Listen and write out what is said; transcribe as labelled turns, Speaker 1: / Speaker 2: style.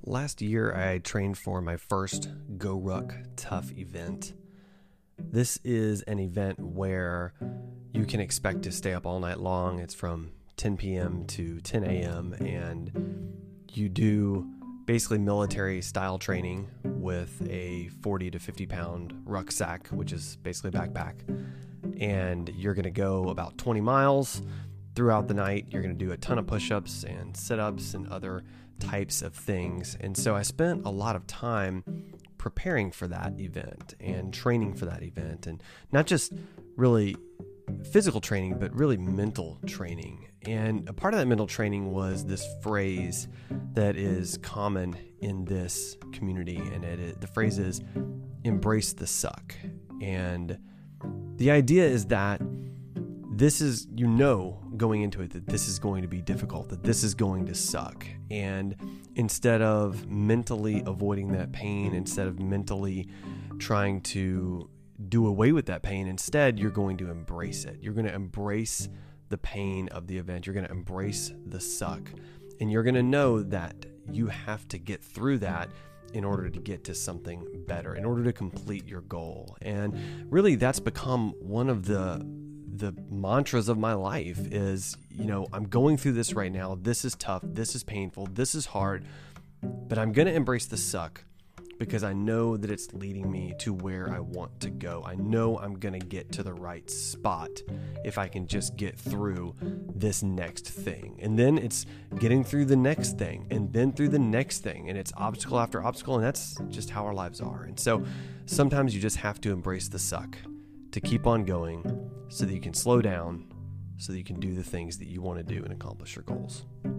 Speaker 1: Last year, I trained for my first GoRuck Tough event. This is an event where you can expect to stay up all night long. It's from 10 p.m. to 10 a.m. and you do basically military style training with a 40 to 50 pound rucksack, which is basically a backpack. And you're going to go about 20 miles throughout the night. You're going to do a ton of push-ups and sit-ups and other types of things. And so I spent a lot of time preparing for that event and training for that event, and not just really physical training, but really mental training. And a part of that mental training was this phrase that is common in this community, and the phrase is embrace the suck. And the idea is that this is, going into it, that this is going to be difficult, that this is going to suck. And instead of mentally avoiding that pain, instead of mentally trying to do away with that pain, instead, you're going to embrace it. You're going to embrace the pain of the event. You're going to embrace the suck. And you're going to know that you have to get through that in order to get to something better, in order to complete your goal. And really, that's become one of the mantras of my life is, I'm going through this right now. This is tough. This is painful. This is hard. But I'm going to embrace the suck because I know that it's leading me to where I want to go. I know I'm going to get to the right spot if I can just get through this next thing. And then it's getting through the next thing, and then through the next thing. And it's obstacle after obstacle, and that's just how our lives are. And so sometimes you just have to embrace the suck to keep on going so that you can slow down, so that you can do the things that you want to do and accomplish your goals.